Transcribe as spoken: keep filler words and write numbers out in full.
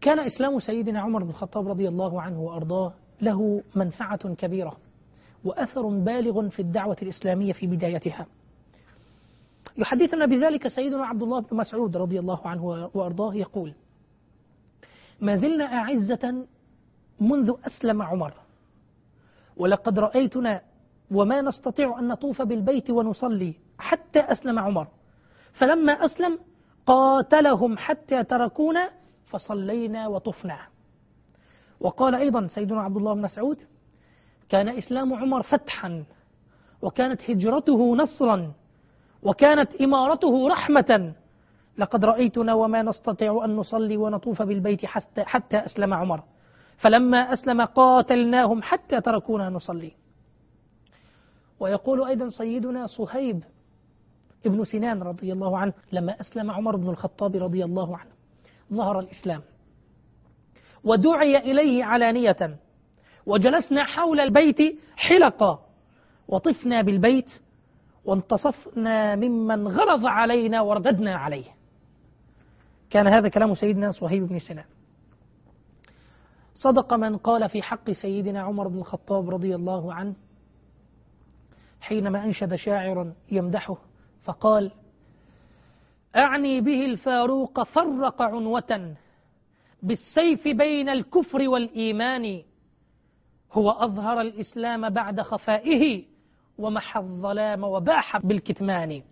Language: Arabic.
كان إسلام سيدنا عمر بن الخطاب رضي الله عنه وأرضاه له منفعة كبيرة وأثر بالغ في الدعوة الإسلامية في بدايتها. يحدثنا بذلك سيدنا عبد الله بن مسعود رضي الله عنه وأرضاه يقول: ما زلنا أعزة منذ أسلم عمر، ولقد رأيتنا وما نستطيع أن نطوف بالبيت ونصلي حتى أسلم عمر، فلما أسلم قاتلهم حتى تركونا فصلينا وطفنا. وقال أيضا سيدنا عبد الله بن مسعود: كان إسلام عمر فتحا، وكانت هجرته نصرا، وكانت إمارته رحمة، لقد رأيتنا وما نستطيع أن نصلي ونطوف بالبيت حتى, حتى أسلم عمر، فلما أسلم قاتلناهم حتى تركونا نصلي. ويقول أيضا سيدنا صهيب ابن سنان رضي الله عنه: لما أسلم عمر بن الخطاب رضي الله عنه ظهر الإسلام ودعي إليه علانية، وجلسنا حول البيت حلقا، وطفنا بالبيت، وانتصفنا ممن غلظ علينا ورددنا عليه. كان هذا كلام سيدنا صهيب بن سنان. صدق من قال في حق سيدنا عمر بن الخطاب رضي الله عنه حينما أنشد شاعر يمدحه فقال: أعني به الفاروق فرق عنوة بالسيف بين الكفر والإيمان، هو أظهر الإسلام بعد خفائه ومحى الظلام وباح بالكتمان.